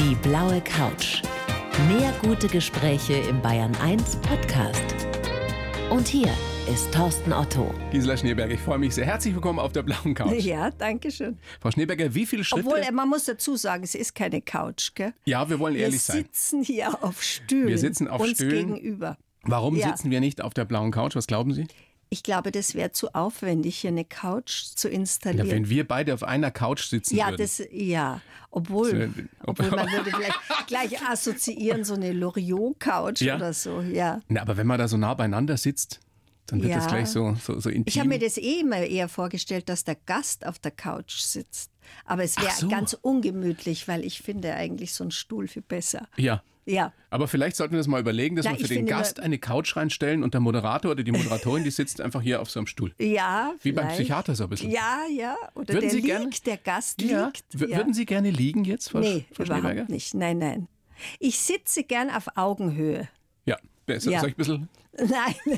Die blaue Couch. Mehr gute Gespräche im Bayern 1 Podcast. Und hier ist Thorsten Otto. Gisela Schneeberger, ich freue mich sehr. Herzlich willkommen auf der blauen Couch. Ja, danke schön. Frau Schneeberger, wie viele Schritte... Obwohl, man muss dazu sagen, es ist keine Couch, gell? Ja, wir wollen ehrlich sein. Wir sitzen hier auf Stühlen. Wir sitzen auf uns Stühlen. Gegenüber. Warum Ja. sitzen wir nicht auf der blauen Couch? Was glauben Sie? Ich glaube, das wäre zu aufwendig, hier eine Couch zu Ja, installieren. wenn wir beide auf einer Couch sitzen würden. Obwohl man würde vielleicht gleich assoziieren, so eine Loriot-Couch Ja. oder so, ja. Na, aber wenn man da so nah beieinander sitzt, dann wird Ja. das gleich so intim. Ich habe mir das immer eher vorgestellt, dass der Gast auf der Couch sitzt. Aber es wäre Ach so. ganz ungemütlich, weil ich finde eigentlich so einen Stuhl viel besser. Ja. Ja. Aber vielleicht sollten wir das mal überlegen, dass Na, wir für ich den finde Gast eine Couch reinstellen und der Moderator oder die Moderatorin, die sitzt einfach hier auf so einem Stuhl. Ja, Wie beim vielleicht. Psychiater so ein bisschen. Ja. Oder Würden der Sie liegt, gerne- der Gast Ja. liegt. Würden Sie gerne liegen jetzt, Frau Nee, Frau Schneeberger? überhaupt nicht. Nein. Ich sitze gern auf Augenhöhe. Ja. Soll Ja. ich ein bisschen... Nein.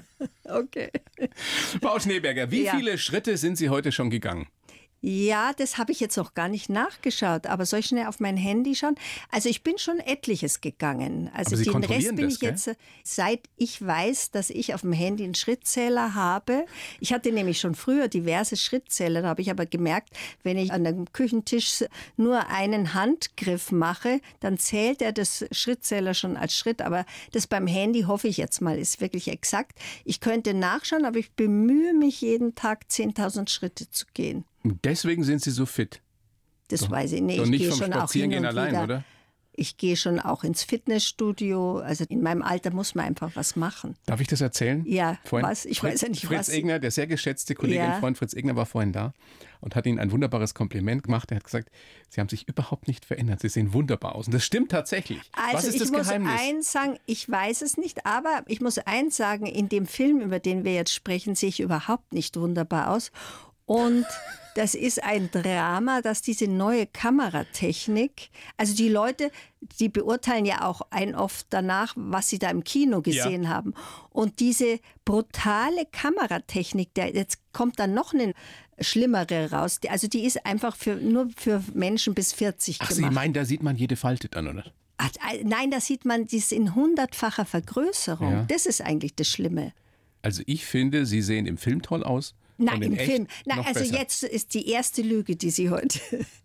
Okay. Frau Schneeberger, wie Ja. viele Schritte sind Sie heute schon gegangen? Ja, das habe ich jetzt noch gar nicht nachgeschaut, aber soll ich schnell auf mein Handy schauen? Also ich bin schon etliches gegangen. Also Aber Sie den Rest kontrollieren bin das, ich jetzt, seit ich weiß, dass ich auf dem Handy einen Schrittzähler habe. Ich hatte nämlich schon früher diverse Schrittzähler, da habe ich aber gemerkt, wenn ich an einem Küchentisch nur einen Handgriff mache, dann zählt er das Schrittzähler schon als Schritt. Aber das beim Handy, hoffe ich jetzt mal, ist wirklich exakt. Ich könnte nachschauen, aber ich bemühe mich jeden Tag 10.000 Schritte zu gehen. Und deswegen sind Sie so fit. Das weiß ich nicht. Doch Ich nicht gehe vom schon auch hin Spazierengehen und allein, wieder. oder? Ich gehe schon auch ins Fitnessstudio. Also in meinem Alter muss man einfach was machen. Darf ich das erzählen? Ja, was? Ich weiß ja nicht, Fritz was. Egner, der sehr geschätzte Kollege und Freund Fritz Egner war vorhin da und hat Ihnen ein wunderbares Kompliment gemacht. Er hat gesagt, Sie haben sich überhaupt nicht verändert. Sie sehen wunderbar aus. Und das stimmt tatsächlich. Also was ist das ich muss Geheimnis? eins sagen, ich weiß es nicht, aber ich muss eins sagen, in dem Film, über den wir jetzt sprechen, sehe ich überhaupt nicht wunderbar aus. Und das ist ein Drama, dass diese neue Kameratechnik, also die Leute, die beurteilen ja auch oft danach, was sie da im Kino gesehen haben. Und diese brutale Kameratechnik, jetzt kommt dann noch eine schlimmere raus. Also die ist einfach nur für Menschen bis 40 Ach, Sie gemacht. meinen, da sieht man jede Falte dann, oder? Nein, da sieht man dies in 100-facher Vergrößerung. Ja. Das ist eigentlich das Schlimme. Also ich finde, Sie sehen im Film toll aus. Nein, und in im echt Film. Nein, noch also besser. jetzt ist die erste Lüge, die Sie heute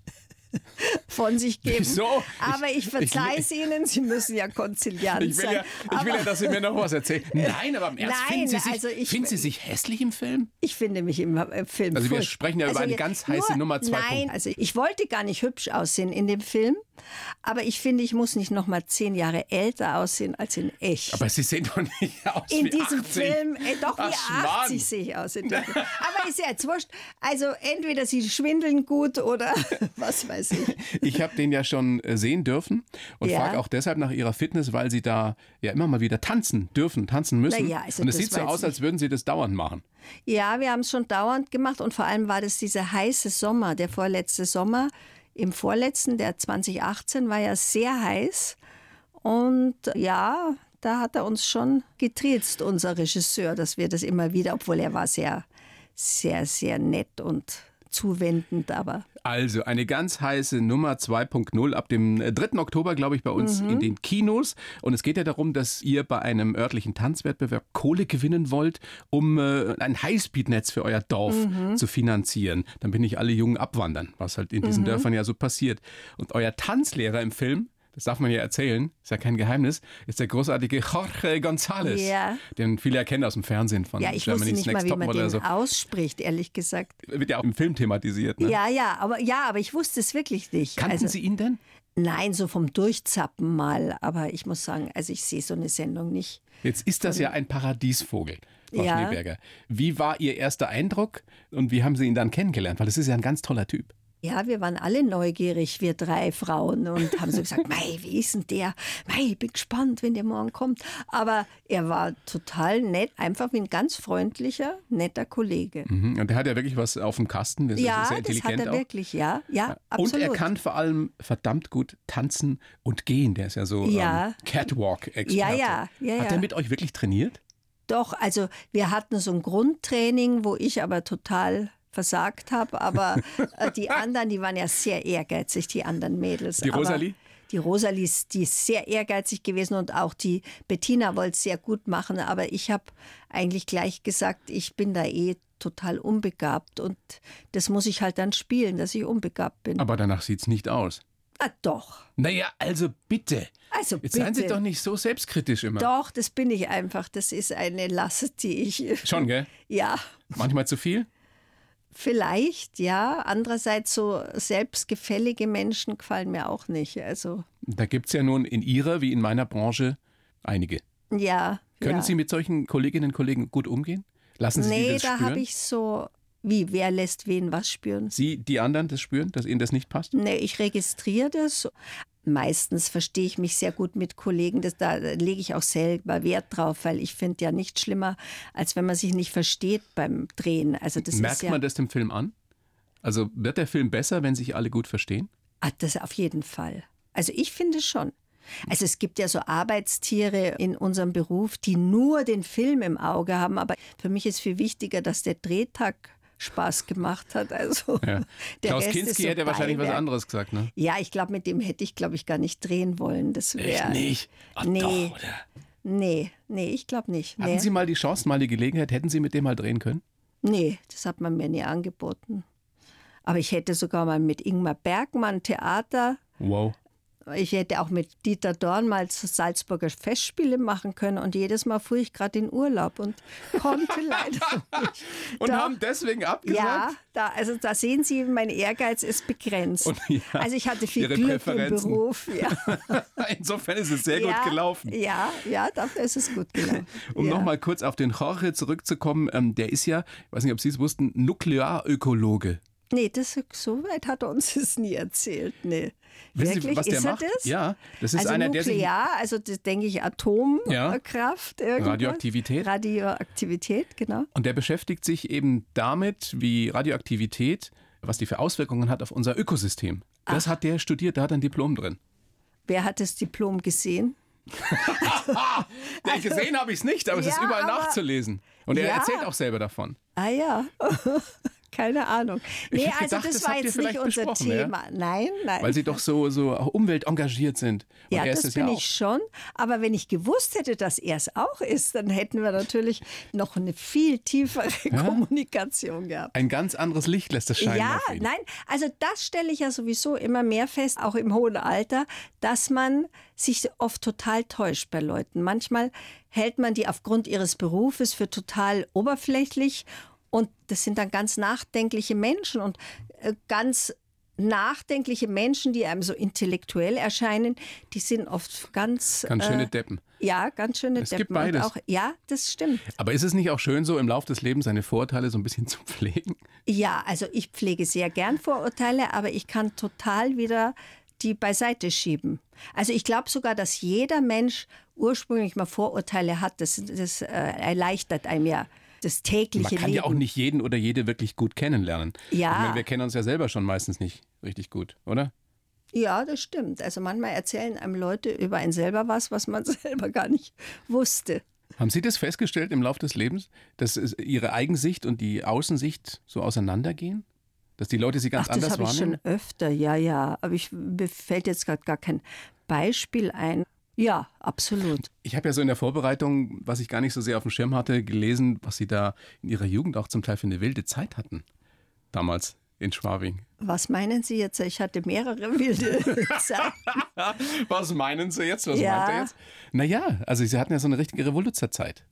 von sich geben. Wieso? Aber ich verzeihe es Ihnen, Sie müssen ja konziliant Ich will sein. ja, dass Sie mir noch was erzählen. Nein, aber im Ernst, Nein, finden Sie sich hässlich im Film? Ich finde mich im Film Also wir furchtbar. sprechen ja über eine ganz heiße Nummer 2. Nein, also ich wollte gar nicht hübsch aussehen in dem Film, aber ich finde, ich muss nicht noch mal 10 Jahre älter aussehen als in echt. Aber Sie sehen doch nicht aus In wie diesem 18. Film, doch Ach, wie Schmarrn. 80 sehe ich aus. Aber ist ja jetzt wurscht. Also entweder Sie schwindeln gut oder was weiß ich. Ich habe den ja schon sehen dürfen und Ja. frage auch deshalb nach Ihrer Fitness, weil Sie da ja immer mal wieder tanzen dürfen, tanzen müssen. Na ja, also und es das sieht so war jetzt aus, als würden Sie das dauernd machen. Ja, wir haben es schon dauernd gemacht und vor allem war das dieser heiße Sommer, der vorletzte Sommer. Im vorletzten, der 2018, war ja sehr heiß und ja, da hat er uns schon getriezt, unser Regisseur, dass wir das immer wieder, obwohl er war sehr, sehr, sehr nett und zuwendend, aber... Also eine ganz heiße Nummer 2.0 ab dem 3. Oktober, glaube ich, bei uns in den Kinos. Und es geht ja darum, dass ihr bei einem örtlichen Tanzwettbewerb Kohle gewinnen wollt, um ein Highspeed-Netz für euer Dorf zu finanzieren. Damit nicht alle Jungen abwandern, was halt in diesen Dörfern ja so passiert. Und euer Tanzlehrer im Film, das darf man ja erzählen, ist ja kein Geheimnis, ist der großartige Jorge González, Ja. den viele erkennen aus dem Fernsehen von Ja, ich wusste Germany's nicht mal, Next wie man Topmodel den oder so. ausspricht, ehrlich gesagt. Wird ja auch im Film thematisiert, ne? Ja, aber ich wusste es wirklich nicht. Kannten Sie ihn denn? Nein, so vom Durchzappen mal. Aber ich muss sagen, also ich sehe so eine Sendung nicht. Jetzt ist das ja ein Paradiesvogel, Frau Ja. Schneeberger. Wie war Ihr erster Eindruck und wie haben Sie ihn dann kennengelernt? Weil das ist ja ein ganz toller Typ. Ja, wir waren alle neugierig, wir 3 Frauen, und haben so gesagt, mei, wie ist denn der? Mei, ich bin gespannt, wenn der morgen kommt. Aber er war total nett, einfach wie ein ganz freundlicher, netter Kollege. Mhm. Und der hat ja wirklich was auf dem Kasten. Der ist Ja, sehr das intelligent hat er auch. wirklich, ja, Und absolut. er kann vor allem verdammt gut tanzen und gehen. Der ist ja so Ja. Catwalk-Experte. Ja. Hat er mit euch wirklich trainiert? Doch, also wir hatten so ein Grundtraining, wo ich aber total versagt habe, aber die anderen, die waren ja sehr ehrgeizig, die anderen Mädels. Die aber, Rosalie? Die Rosalie, die ist sehr ehrgeizig gewesen und auch die Bettina wollte es sehr gut machen. Aber ich habe eigentlich gleich gesagt, ich bin da total unbegabt und das muss ich halt dann spielen, dass ich unbegabt bin. Aber danach sieht es nicht aus. Ah, doch. Naja, also bitte. Also Jetzt bitte. seien Sie doch nicht so selbstkritisch immer. Doch, das bin ich einfach. Das ist eine Last, die ich... Schon, gell? Ja, Manchmal zu viel? vielleicht, ja. Andererseits so selbstgefällige Menschen gefallen mir auch nicht. Also, Da gibt es ja nun in Ihrer wie in meiner Branche einige. ja. Können ja. Sie mit solchen Kolleginnen und Kollegen gut umgehen? Lassen Sie die Nee, das da spüren? habe ich so... Wie, wer lässt wen was spüren? Sie, die anderen das spüren, dass Ihnen das nicht passt? Nee, ich registriere das. Meistens verstehe ich mich sehr gut mit Kollegen. Da lege ich auch selber Wert drauf, weil ich finde ja nichts schlimmer, als wenn man sich nicht versteht beim Drehen. Also das Merkt ist ja, man das dem Film an? Also wird der Film besser, wenn sich alle gut verstehen? Das auf jeden Fall. Also ich finde schon. Also es gibt ja so Arbeitstiere in unserem Beruf, die nur den Film im Auge haben. Aber für mich ist viel wichtiger, dass der Drehtag Spaß gemacht hat. Also Ja. der Klaus Rest Kinski ist so hätte wahrscheinlich was Beiwerk. anderes gesagt, ne? Ja, ich glaube, mit dem hätte ich, glaube ich, gar nicht drehen wollen. Das Echt wäre. nicht? Ach, Nee. doch, oder? Nee, ich glaube nicht. Hatten Nee. Sie mal die Chance, mal die Gelegenheit, hätten Sie mit dem mal drehen können? Nee, das hat man mir nie angeboten. Aber ich hätte sogar mal mit Ingmar Bergmann Theater. Wow. Ich hätte auch mit Dieter Dorn mal Salzburger Festspiele machen können und jedes Mal fuhr ich gerade in Urlaub und konnte leider nicht. Und Doch. haben deswegen abgesagt? Ja, da sehen Sie, mein Ehrgeiz ist begrenzt. Und ja, also ich hatte viel Ihre Glück Präferenzen. im Beruf. Ja. Insofern ist es sehr gut Ja, gelaufen. Ja, dafür ist es gut gelaufen. Um ja. nochmal kurz auf den Jorge zurückzukommen, der ist ja, ich weiß nicht, ob Sie es wussten, Nuklearökologe. Nee, so weit hat er uns das nie erzählt. Nee. Wissen Sie, Wirklich, was der ist er macht? das? Ja, das ist Also einer, der sich Nuklear, also das denke ich Atomkraft. irgendwas. Radioaktivität. Radioaktivität, genau. Und der beschäftigt sich eben damit, wie Radioaktivität, was die für Auswirkungen hat auf unser Ökosystem. Das hat der studiert, da hat er ein Diplom drin. Wer hat das Diplom gesehen? Ja, gesehen habe ich es nicht, aber es ist Ja, überall aber- nachzulesen. Und er Ja. erzählt auch selber davon. Ah ja, keine Ahnung. Nee, hätte also gedacht, das das war habt ihr jetzt nicht vielleicht unser besprochen, ja? Thema. Nein. Weil Sie doch so umweltengagiert sind. Und Ja, er ist das es bin ja auch. ich schon. Aber wenn ich gewusst hätte, dass er es auch ist, dann hätten wir natürlich noch eine viel tiefere Kommunikation gehabt. Ein ganz anderes Licht lässt das scheinen. Ja, auf ihn. nein, also das stelle ich ja sowieso immer mehr fest, auch im hohen Alter, dass man sich oft total täuscht bei Leuten. Manchmal hält man die aufgrund ihres Berufes für total oberflächlich und das sind dann ganz nachdenkliche Menschen und ganz nachdenkliche Menschen, die einem so intellektuell erscheinen, die sind oft ganz schöne Deppen. Ja, ganz schöne Es Deppen. gibt beides. Und auch, ja, das stimmt. Aber ist es nicht auch schön, so im Laufe des Lebens seine Vorurteile so ein bisschen zu pflegen? Ja, also ich pflege sehr gern Vorurteile, aber ich kann total wieder die beiseite schieben. Also ich glaube sogar, dass jeder Mensch ursprünglich mal Vorurteile hat. Das erleichtert einem ja das tägliche Man kann Leben. ja auch nicht jeden oder jede wirklich gut kennenlernen. Ja. Ich meine, wir kennen uns ja selber schon meistens nicht richtig gut, oder? Ja, das stimmt. Also manchmal erzählen einem Leute über einen selber was man selber gar nicht wusste. Haben Sie das festgestellt im Laufe des Lebens, dass Ihre Eigensicht und die Außensicht so auseinandergehen? Dass die Leute sie ganz Das anders habe ich wahrnehmen? schon öfter, ja. Aber mir fällt jetzt gerade gar kein Beispiel ein. Ja, absolut. Ich habe ja so in der Vorbereitung, was ich gar nicht so sehr auf dem Schirm hatte, gelesen, was Sie da in Ihrer Jugend auch zum Teil für eine wilde Zeit hatten. Damals in Schwabing. Was meinen Sie jetzt? Ich hatte mehrere wilde Zeiten. Was meinen Sie jetzt? Was Ja. meint er jetzt? Naja, also Sie hatten ja so eine richtige Revoluzzerzeit.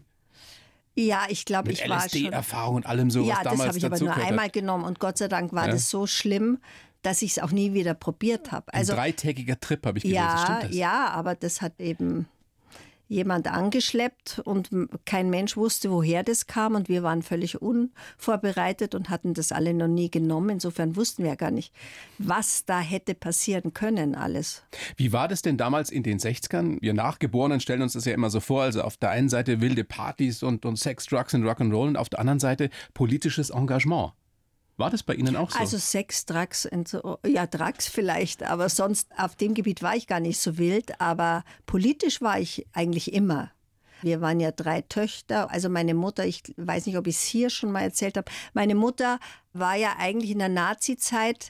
Ja, ich glaube, Mit ich war schon. LSD-Erfahrung und allem so, Ja, was das damals habe ich aber dazu nur gehört einmal hat. genommen und Gott sei Dank war Ja. das so schlimm, dass ich es auch nie wieder probiert habe. Ein dreitägiger Trip habe ich gelesen. Stimmt das? Ja, aber das hat eben jemand angeschleppt und kein Mensch wusste, woher das kam und wir waren völlig unvorbereitet und hatten das alle noch nie genommen. Insofern wussten wir ja gar nicht, was da hätte passieren können alles. Wie war das denn damals in den 60ern? Wir Nachgeborenen stellen uns das ja immer so vor, also auf der einen Seite wilde Partys und Sex, Drugs und Rock'n'Roll und auf der anderen Seite politisches Engagement. War das bei Ihnen auch so? Also Sex, Drugs, ja Drugs vielleicht, aber sonst auf dem Gebiet war ich gar nicht so wild, aber politisch war ich eigentlich immer. Wir waren ja 3 Töchter, also meine Mutter, ich weiß nicht, ob ich es hier schon mal erzählt habe, meine Mutter war ja eigentlich in der Nazi-Zeit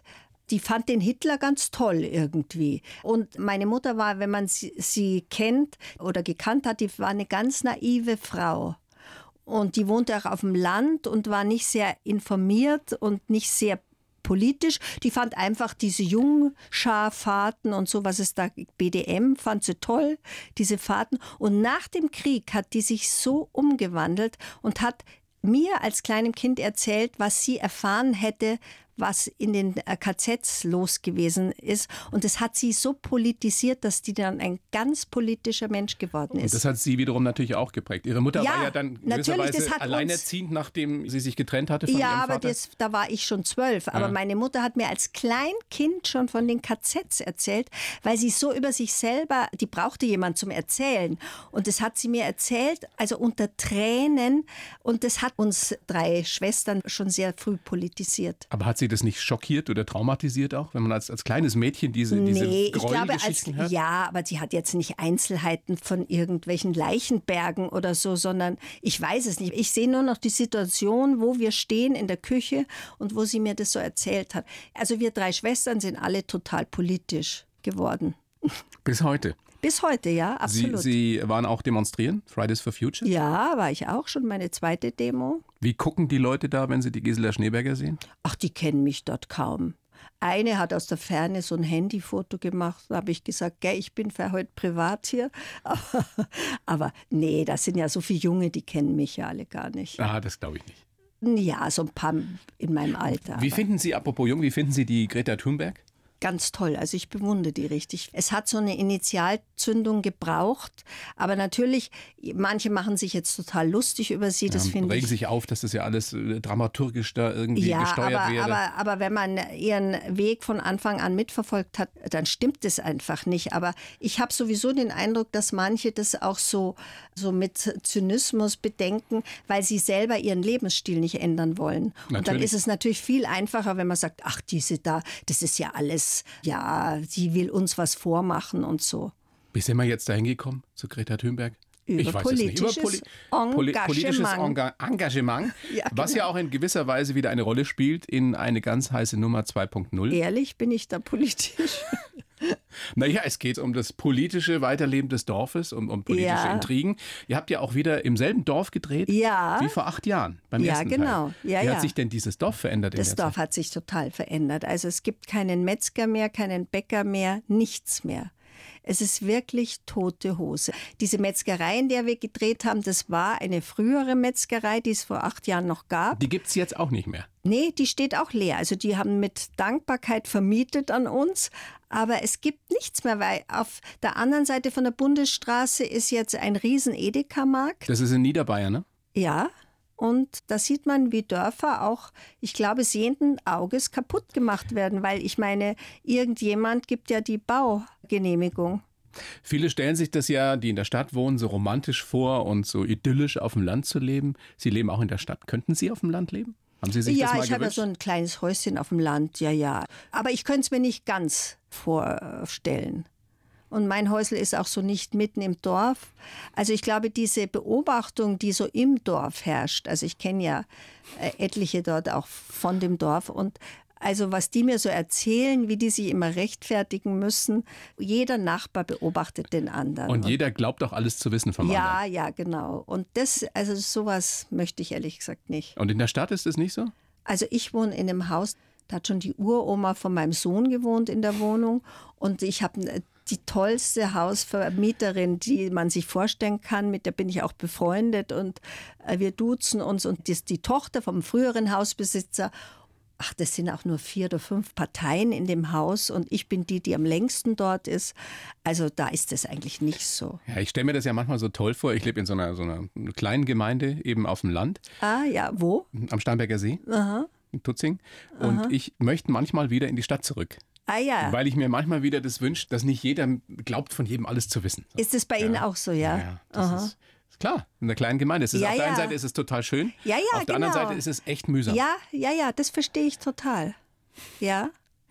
die fand den Hitler ganz toll irgendwie. Und meine Mutter war, wenn man sie kennt oder gekannt hat, die war eine ganz naive Frau. Und die wohnte auch auf dem Land und war nicht sehr informiert und nicht sehr politisch. Die fand einfach diese Jungscharfahrten und so, was es da, BDM, fand sie toll, diese Fahrten. Und nach dem Krieg hat die sich so umgewandelt und hat mir als kleinem Kind erzählt, was sie erfahren hätte, was in den KZs los gewesen ist. Und das hat sie so politisiert, dass die dann ein ganz politischer Mensch geworden ist. Und das hat sie wiederum natürlich auch geprägt. Ihre Mutter war ja dann gewisserweise alleinerziehend, nachdem sie sich getrennt hatte von ihrem Vater. Ja, aber da war ich schon 12. Aber meine Mutter hat mir als Kleinkind schon von den KZs erzählt, weil sie so über sich selber, die brauchte jemand zum Erzählen. Und das hat sie mir erzählt, also unter Tränen. Und das hat uns 3 Schwestern schon sehr früh politisiert. Aber hat sie das nicht schockiert oder traumatisiert auch, wenn man als kleines Mädchen diese Gräuelgeschichten hört? Ja, aber sie hat jetzt nicht Einzelheiten von irgendwelchen Leichenbergen oder so, sondern ich weiß es nicht. Ich sehe nur noch die Situation, wo wir stehen in der Küche und wo sie mir das so erzählt hat. Also wir 3 Schwestern sind alle total politisch geworden. Bis heute? Bis heute, ja, absolut. Sie waren auch demonstrieren, Fridays for Future? Ja, war ich auch schon, meine zweite Demo. Wie gucken die Leute da, wenn sie die Gisela Schneeberger sehen? Ach, die kennen mich dort kaum. Eine hat aus der Ferne so ein Handyfoto gemacht. Da habe ich gesagt, gell, ich bin für heute privat hier. Aber nee, das sind ja so viele Junge, die kennen mich ja alle gar nicht. Ah, das glaube ich nicht. Ja, so ein paar in meinem Alter. Wie finden Sie, apropos jung, wie finden Sie die Greta Thunberg? Ganz toll, also ich bewundere die richtig. Es hat so eine Initialzündung gebraucht, aber natürlich, manche machen sich jetzt total lustig über sie, das finde ich. Regen sich auf, dass das ja alles dramaturgisch da irgendwie gesteuert wäre. Aber wenn man ihren Weg von Anfang an mitverfolgt hat, dann stimmt das einfach nicht. Aber ich habe sowieso den Eindruck, dass manche das auch so mit Zynismus bedenken, weil sie selber ihren Lebensstil nicht ändern wollen. Natürlich. Und dann ist es natürlich viel einfacher, wenn man sagt, ach, diese da, das ist ja alles, ja, sie will uns was vormachen und so. Wie sind wir jetzt dahin gekommen zu Greta Thunberg? Über politisches Engagement, ja, genau. Was ja auch in gewisser Weise wieder eine Rolle spielt in eine ganz heiße Nummer 2.0. Ehrlich, bin ich da politisch? Naja, es geht um das politische Weiterleben des Dorfes, um politische Intrigen. Ihr habt ja auch wieder im selben Dorf gedreht wie vor 8 Jahren beim ersten Teil. Wie hat sich denn dieses Dorf verändert? Das Dorf hat sich total verändert. Also es gibt keinen Metzger mehr, keinen Bäcker mehr, nichts mehr. Es ist wirklich tote Hose. Diese Metzgerei, in der wir gedreht haben, das war eine frühere Metzgerei, die es vor 8 Jahren noch gab. Die gibt es jetzt auch nicht mehr? Nee, die steht auch leer. Also die haben mit Dankbarkeit vermietet an uns. Aber es gibt nichts mehr, weil auf der anderen Seite von der Bundesstraße ist jetzt ein riesen Edeka-Markt. Das ist in Niederbayern, ne? Ja. Und da sieht man, wie Dörfer auch, ich glaube, sehenden Auges kaputt gemacht werden, weil ich meine, irgendjemand gibt ja die Baugenehmigung. Viele stellen sich das ja, die in der Stadt wohnen, so romantisch vor und so idyllisch auf dem Land zu leben. Sie leben auch in der Stadt. Könnten Sie auf dem Land leben? Haben Sie sich das mal gewünscht? Ja, ich habe ja so ein kleines Häuschen auf dem Land, ja. Aber ich könnte es mir nicht ganz vorstellen. Und mein Häusl ist auch so nicht mitten im Dorf. Also ich glaube, diese Beobachtung, die so im Dorf herrscht, also ich kenne ja etliche dort auch von dem Dorf und also was die mir so erzählen, wie die sich immer rechtfertigen müssen, jeder Nachbar beobachtet den anderen. Und jeder glaubt auch alles zu wissen vom anderen. Ja, genau. Und also sowas möchte ich ehrlich gesagt nicht. Und in der Stadt ist es nicht so? Also ich wohne in einem Haus, da hat schon die Uroma von meinem Sohn gewohnt in der Wohnung und ich habe die tollste Hausvermieterin, die man sich vorstellen kann, mit der bin ich auch befreundet und wir duzen uns und das ist die Tochter vom früheren Hausbesitzer. Ach, das sind auch nur 4 oder 5 Parteien in dem Haus und ich bin die am längsten dort ist. Also da ist es eigentlich nicht so. Ja, ich stelle mir das ja manchmal so toll vor. Ich lebe in so einer kleinen Gemeinde eben auf dem Land. Ah ja, wo? Am Starnberger See. Aha. In Tutzing. Und ich möchte manchmal wieder in die Stadt zurück. Ah ja. Weil ich mir manchmal wieder das wünsche, dass nicht jeder glaubt, von jedem alles zu wissen. Ist es bei Ihnen auch so, ja? Ja, das ist klar, in der kleinen Gemeinde. Auf der einen Seite ist es total schön, auf der anderen Seite ist es echt mühsam. Ja, das verstehe ich total. Ja.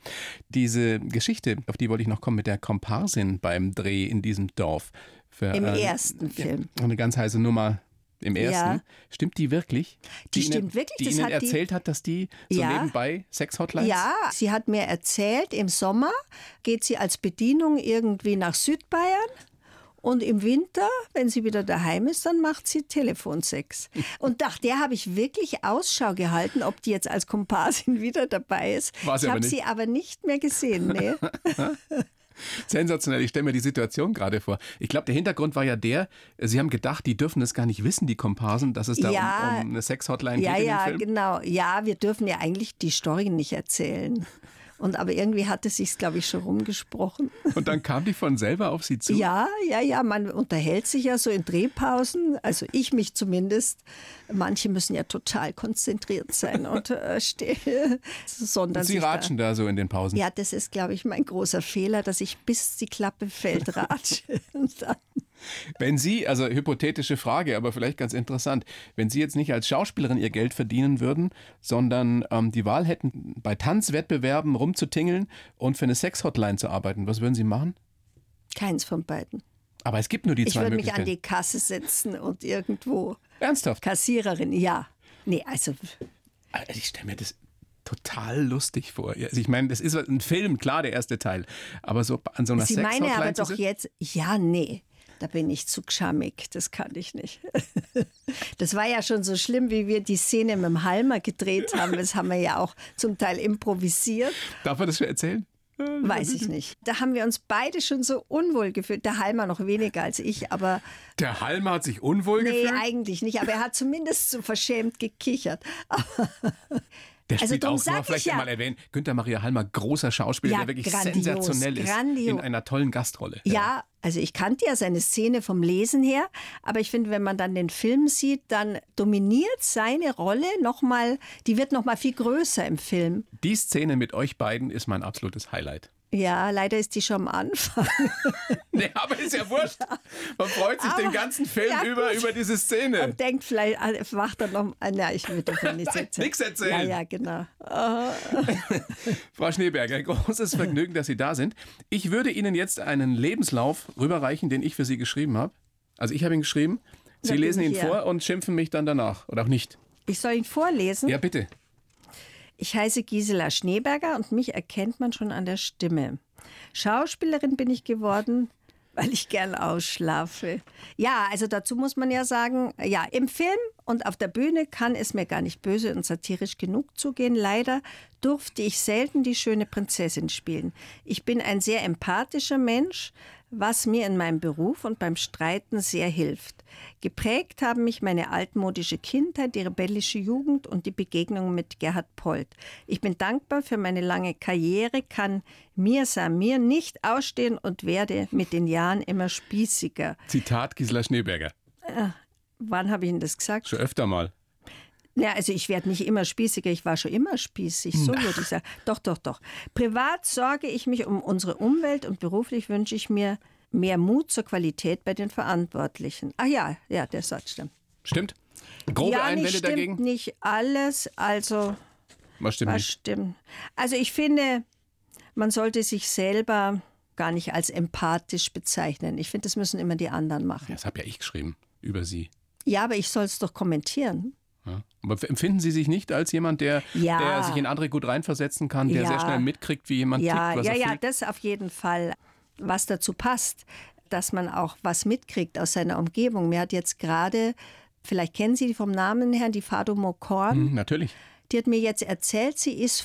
Diese Geschichte, auf die wollte ich noch kommen, mit der Komparsin beim Dreh in diesem Dorf. Im ersten Film. Eine ganz heiße Nummer. im ersten. Ja. Stimmt die wirklich? Die stimmt wirklich. Die Das Ihnen hat die- erzählt hat, dass die so Ja. nebenbei Sex-Hotlines? Ja, sie hat mir erzählt, im Sommer geht sie als Bedienung irgendwie nach Südbayern und im Winter, wenn sie wieder daheim ist, dann macht sie Telefonsex. Und nach der habe ich wirklich Ausschau gehalten, ob die jetzt als Komparsin wieder dabei ist. War sie Ich aber habe nicht. sie aber nicht mehr gesehen. Nee. Sensationell, ich stelle mir die Situation gerade vor. Ich glaube, der Hintergrund war ja der, Sie haben gedacht, die dürfen es gar nicht wissen, die Komparsen, dass es da Ja. um eine Sex-Hotline Ja, geht in ja, dem Film. genau. Ja, wir dürfen ja eigentlich die Story nicht erzählen. Aber irgendwie hatte sich's, glaube ich, schon rumgesprochen. Und dann kam die von selber auf Sie zu? Ja, man unterhält sich ja so in Drehpausen, also ich mich zumindest. Manche müssen ja total konzentriert sein und sondern Und Sie sich ratschen da so in den Pausen? Ja, das ist, glaube ich, mein großer Fehler, dass ich bis die Klappe fällt ratsche. Und dann Wenn Sie, also hypothetische Frage, aber vielleicht ganz interessant, wenn Sie jetzt nicht als Schauspielerin Ihr Geld verdienen würden, sondern die Wahl hätten, bei Tanzwettbewerben rumzutingeln und für eine Sex-Hotline zu arbeiten, was würden Sie machen? keins von beiden. Aber es gibt nur die Ich zwei würde mich an Möglichkeiten. die Kasse setzen und irgendwo Ernsthaft? Kassiererin, ja. Nee, also Also ich stelle mir das total lustig vor. Also ich meine, das ist ein Film, klar, der erste Teil. Aber so an so einer Sie meine Sex-Hotline aber zu doch sitzen? jetzt, ja, nee, da bin ich zu gschammig, das kann ich nicht. Das war ja schon so schlimm, wie wir die Szene mit dem Halmer gedreht haben. Das haben wir ja auch zum Teil improvisiert. Darf man das schon erzählen? Weiß ich nicht. Da haben wir uns beide schon so unwohl gefühlt. Der Halmer noch weniger als ich, aber Der Halmer hat sich unwohl nee, gefühlt? eigentlich nicht. Aber er hat zumindest so verschämt gekichert. Der Also spielt darum auch, sag nur ich vielleicht ja. mal erwähnen, Günther Maria Halmer, großer Schauspieler, Ja, der wirklich grandios, sensationell ist grandios. in einer tollen Gastrolle. Ja, also ich kannte ja seine Szene vom Lesen her, aber ich finde, wenn man dann den Film sieht, dann dominiert seine Rolle nochmal, die wird nochmal viel größer im Film. Die Szene mit euch beiden ist mein absolutes Highlight. Ja, leider ist die schon am Anfang. Nee, aber ist ja wurscht. Man freut sich Aber- den ganzen Film ja, über diese Szene. Und denkt vielleicht, macht er noch, na, ich will davon nichts Nein, erzählen. nichts erzählen. Ja, genau. Frau Schneeberger, großes Vergnügen, dass Sie da sind. Ich würde Ihnen jetzt einen Lebenslauf rüberreichen, den ich für Sie geschrieben habe. Also ich habe ihn geschrieben. Sie Da bin lesen ihn ich, ja. vor und schimpfen mich dann danach. Oder auch nicht. Ich soll ihn vorlesen. Ja, bitte. Ich heiße Gisela Schneeberger und mich erkennt man schon an der Stimme. Schauspielerin bin ich geworden, weil ich gern ausschlafe. Ja, also dazu muss man ja sagen, ja, im Film und auf der Bühne kann es mir gar nicht böse und satirisch genug zugehen. Leider durfte ich selten die schöne Prinzessin spielen. Ich bin ein sehr empathischer Mensch, was mir in meinem Beruf und beim Streiten sehr hilft. Geprägt haben mich meine altmodische Kindheit, die rebellische Jugend und die Begegnung mit Gerhard Polt. Ich bin dankbar für meine lange Karriere, kann Mir Samir nicht ausstehen und werde mit den Jahren immer spießiger. Zitat Gisela Schneeberger. Wann habe ich Ihnen das gesagt? Schon öfter mal. Ja, also ich werde nicht immer spießiger, ich war schon immer spießig, so würde ich sagen. Doch. Privat sorge ich mich um unsere Umwelt und beruflich wünsche ich mir mehr Mut zur Qualität bei den Verantwortlichen. Ach ja, der Satz stimmt. Stimmt? Grobe ja, Einwände nicht stimmt dagegen? nicht alles, also Was stimmt was nicht? stimmt. Also ich finde, man sollte sich selber gar nicht als empathisch bezeichnen. Ich finde, das müssen immer die anderen machen. Das habe ja ich geschrieben über Sie. Ja, aber ich soll es doch kommentieren. Ja. Aber empfinden Sie sich nicht als jemand, der sich in andere gut reinversetzen kann, der Ja. sehr schnell mitkriegt, wie jemand tickt, was er fühlt? das auf jeden Fall. Was dazu passt, dass man auch was mitkriegt aus seiner Umgebung. Mir hat jetzt gerade, vielleicht kennen Sie die vom Namen her, die Fado Mokorn, Natürlich. die hat mir jetzt erzählt, sie ist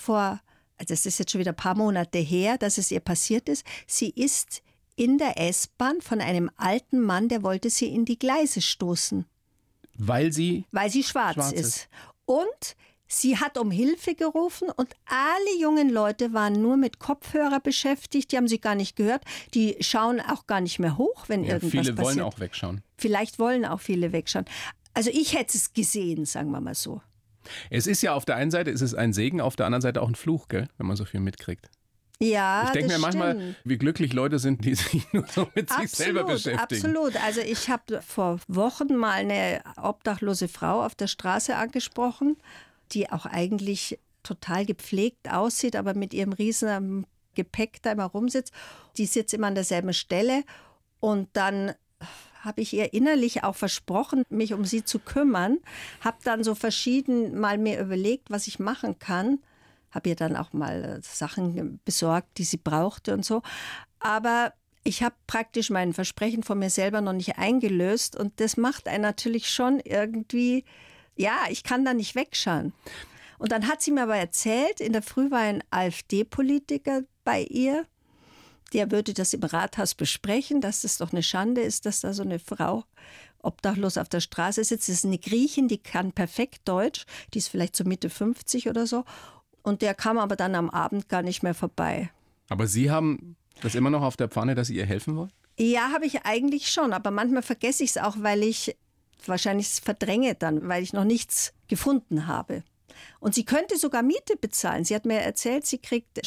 das ist jetzt schon wieder ein paar Monate her, dass es ihr passiert ist, sie ist in der S-Bahn von einem alten Mann, der wollte sie in die Gleise stoßen. Weil sie Weil sie schwarz Schwarz ist. ist. Und sie hat um Hilfe gerufen und alle jungen Leute waren nur mit Kopfhörer beschäftigt. Die haben sie gar nicht gehört. Die schauen auch gar nicht mehr hoch, wenn irgendwas viele passiert. wollen auch wegschauen. Vielleicht wollen auch viele wegschauen. Also ich hätte es gesehen, sagen wir mal so. Es ist ja auf der einen Seite ist es ein Segen, auf der anderen Seite auch ein Fluch, gell, wenn man so viel mitkriegt. Ja, Ich denke das mir manchmal, stimmt. wie glücklich Leute sind, die sich nur so mit sich selber beschäftigen. Absolut. Also ich habe vor Wochen mal eine obdachlose Frau auf der Straße angesprochen, die auch eigentlich total gepflegt aussieht, aber mit ihrem riesen Gepäck da immer rumsitzt. Die sitzt immer an derselben Stelle und dann habe ich ihr innerlich auch versprochen, mich um sie zu kümmern. Habe dann so verschieden mal mir überlegt, was ich machen kann. Habe ihr dann auch mal Sachen besorgt, die sie brauchte und so. Aber ich habe praktisch mein Versprechen von mir selber noch nicht eingelöst. Und das macht einen natürlich schon irgendwie, ja, ich kann da nicht wegschauen. Und dann hat sie mir aber erzählt, in der Früh war ein AfD-Politiker bei ihr, der würde das im Rathaus besprechen, dass es doch eine Schande ist, dass da so eine Frau obdachlos auf der Straße sitzt. Das ist eine Griechin, die kann perfekt Deutsch, die ist vielleicht so Mitte 50 oder so. Und der kam aber dann am Abend gar nicht mehr vorbei. Aber Sie haben das immer noch auf der Pfanne, dass Sie ihr helfen wollen? Ja, habe ich eigentlich schon, aber manchmal vergesse ich es auch, weil ich wahrscheinlich verdränge dann, weil ich noch nichts gefunden habe. Und sie könnte sogar Miete bezahlen. Sie hat mir erzählt, sie kriegt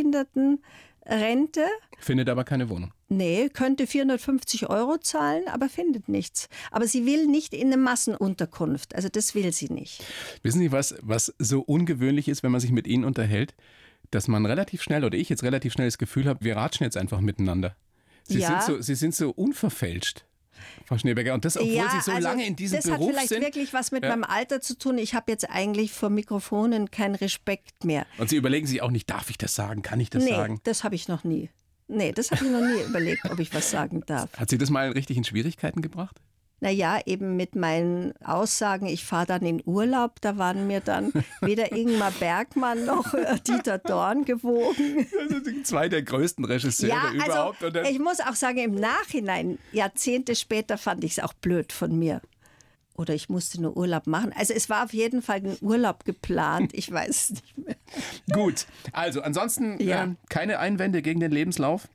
Schwerbehindertenrente. Findet aber keine Wohnung. Nee, könnte 450 € zahlen, aber findet nichts. Aber sie will nicht in eine Massenunterkunft. Also das will sie nicht. Wissen Sie, was so ungewöhnlich ist, wenn man sich mit Ihnen unterhält? Dass man relativ schnell, oder ich jetzt relativ schnell das Gefühl habe, wir ratschen jetzt einfach miteinander. Sie sind so unverfälscht, Frau Schneeberger. Und das, obwohl Sie so lange in diesem Beruf sind. Das hat vielleicht wirklich was mit meinem Alter zu tun. Ich habe jetzt eigentlich vor Mikrofonen keinen Respekt mehr. Und Sie überlegen sich auch nicht, darf ich das sagen, kann ich das sagen? Nee, das habe ich noch nie. Nee, das habe ich noch nie überlegt, ob ich was sagen darf. Hat Sie das mal richtig in Schwierigkeiten gebracht? Naja, eben mit meinen Aussagen, ich fahre dann in Urlaub, da waren mir dann weder Ingmar Bergmann noch Dieter Dorn gewogen. Das sind zwei der größten Regisseure überhaupt. Also, ich muss auch sagen, im Nachhinein, Jahrzehnte später, fand ich es auch blöd von mir. Oder ich musste nur Urlaub machen. Also es war auf jeden Fall ein Urlaub geplant, ich weiß es nicht mehr. Gut, also ansonsten keine Einwände gegen den Lebenslauf?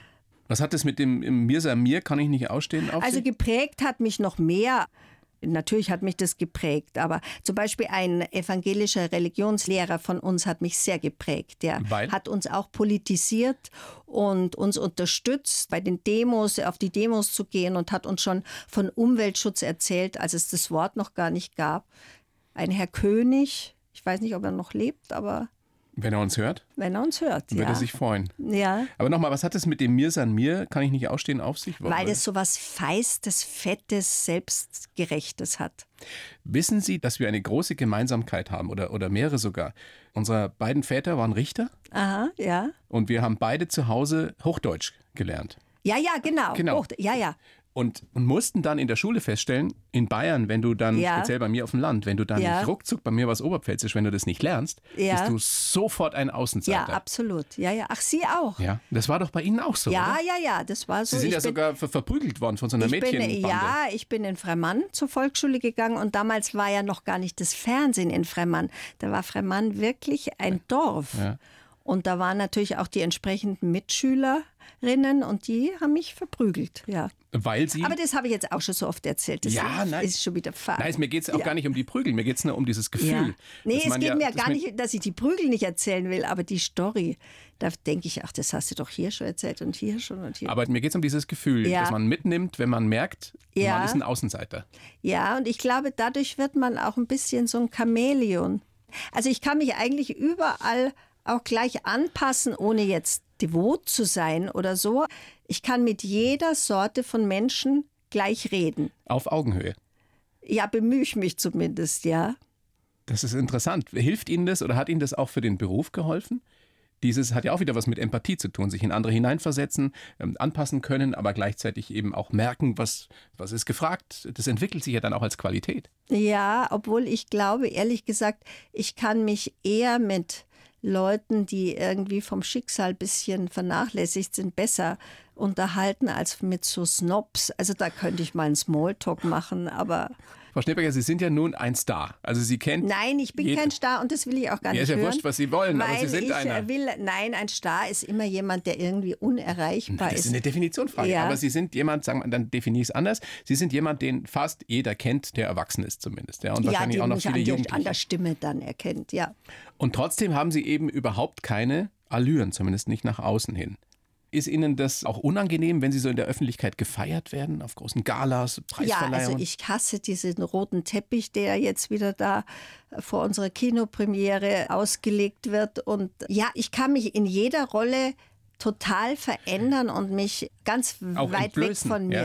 Was hat das mit dem Mir sei mir, kann ich nicht ausstehen auf Also Sie? geprägt hat mich noch mehr. Natürlich hat mich das geprägt, aber zum Beispiel ein evangelischer Religionslehrer von uns hat mich sehr geprägt. Der hat uns auch politisiert und uns unterstützt, bei den Demos, auf die Demos zu gehen und hat uns schon von Umweltschutz erzählt, als es das Wort noch gar nicht gab. Ein Herr König, ich weiß nicht, ob er noch lebt, aber... Wenn er uns hört? Wenn er uns hört, würde er sich freuen. Ja. Aber nochmal, was hat es mit dem Mir sei mir, kann ich nicht ausstehen, auf sich? Weil es so was Feistes, Fettes, Selbstgerechtes hat. Wissen Sie, dass wir eine große Gemeinsamkeit haben oder mehrere sogar? Unsere beiden Väter waren Richter. Aha, ja. Und wir haben beide zu Hause Hochdeutsch gelernt. Ja, genau. Ja. Und mussten dann in der Schule feststellen, in Bayern, wenn du dann, speziell bei mir auf dem Land, wenn du dann nicht ruckzuck, bei mir war es Oberpfälzisch, wenn du das nicht lernst, bist du sofort ein Außenseiter. Ja, absolut. Ja. Ach, Sie auch? Ja, das war doch bei Ihnen auch so, oder? Ja, das war so. Sie sind sogar verprügelt worden von so einer Mädchenbande. Ich bin in Freimann zur Volksschule gegangen und damals war ja noch gar nicht das Fernsehen in Freimann. Da war Freimann wirklich ein Dorf. Ja. Und da waren natürlich auch die entsprechenden Mitschülerinnen und die haben mich verprügelt, Weil Sie... Aber das habe ich jetzt auch schon so oft erzählt. Das ist schon wieder Fahrt. Nein, mir geht es auch gar nicht um die Prügel, mir geht es nur um dieses Gefühl. Ja. Nee, es geht mir gar nicht, dass ich die Prügel nicht erzählen will, aber die Story, da denke ich, ach, das hast du doch hier schon erzählt und hier schon und hier. Aber mir geht es um dieses Gefühl, das man mitnimmt, wenn man merkt, man ist ein Außenseiter. Ja, und ich glaube, dadurch wird man auch ein bisschen so ein Chamäleon. Also ich kann mich eigentlich überall auch gleich anpassen, ohne jetzt devot zu sein oder so. Ich kann mit jeder Sorte von Menschen gleich reden. Auf Augenhöhe? Ja, bemühe ich mich zumindest, ja. Das ist interessant. Hilft Ihnen das oder hat Ihnen das auch für den Beruf geholfen? Dieses hat ja auch wieder was mit Empathie zu tun, sich in andere hineinversetzen, anpassen können, aber gleichzeitig eben auch merken, was ist gefragt. Das entwickelt sich ja dann auch als Qualität. Ja, obwohl ich glaube, ehrlich gesagt, ich kann mich eher mit Leuten, die irgendwie vom Schicksal ein bisschen vernachlässigt sind, besser unterhalten als mit so Snobs. Also da könnte ich mal einen Smalltalk machen, aber... Frau Schneeberger, Sie sind ja nun ein Star. Also Sie kennen... Nein, ich bin kein Star und das will ich auch gar nicht hören. Ist ja wurscht, was Sie wollen, aber Sie sind einer. Nein, ein Star ist immer jemand, der irgendwie unerreichbar ist. Das ist eine Definitionsfrage, aber Sie sind jemand, dann definiere ich es anders, Sie sind jemand, den fast jeder kennt, der erwachsen ist zumindest. Ja, und wahrscheinlich auch noch viele Jugendliche. An der Stimme dann erkennt, ja. Und trotzdem haben Sie eben überhaupt keine Allüren, zumindest nicht nach außen hin. Ist Ihnen das auch unangenehm, wenn Sie so in der Öffentlichkeit gefeiert werden, auf großen Galas, Preisverleihungen? Ja, also ich hasse diesen roten Teppich, der jetzt wieder da vor unserer Kinopremiere ausgelegt wird. Und ja, ich kann mich in jeder Rolle total verändern und mich ganz auch weit entblößen, weg von mir.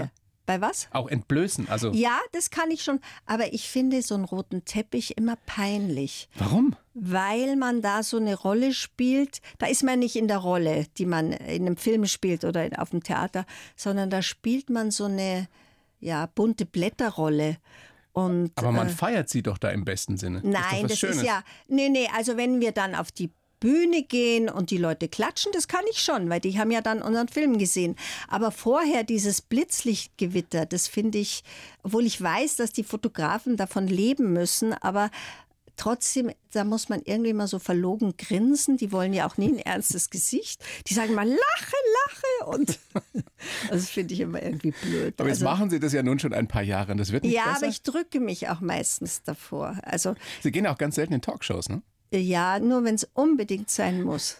Bei was? Auch entblößen, also... Ja, das kann ich schon. Aber ich finde so einen roten Teppich immer peinlich. Warum? Weil man da so eine Rolle spielt. Da ist man nicht in der Rolle, die man in einem Film spielt oder auf dem Theater, sondern da spielt man so eine bunte Blätterrolle. Aber man feiert sie doch da im besten Sinne. Nein, ist doch was Schönes. ist ja... Nee, also wenn wir dann auf die Bühne gehen und die Leute klatschen, das kann ich schon, weil die haben ja dann unseren Film gesehen. Aber vorher dieses Blitzlichtgewitter, das finde ich, obwohl ich weiß, dass die Fotografen davon leben müssen, aber trotzdem, da muss man irgendwie mal so verlogen grinsen. Die wollen ja auch nie ein ernstes Gesicht. Die sagen mal, lache. Und das finde ich immer irgendwie blöd. Aber jetzt machen Sie das ja nun schon ein paar Jahre und das wird nicht besser. Ja, aber ich drücke mich auch meistens davor. Also, Sie gehen auch ganz selten in Talkshows, ne? Ja, nur wenn es unbedingt sein muss.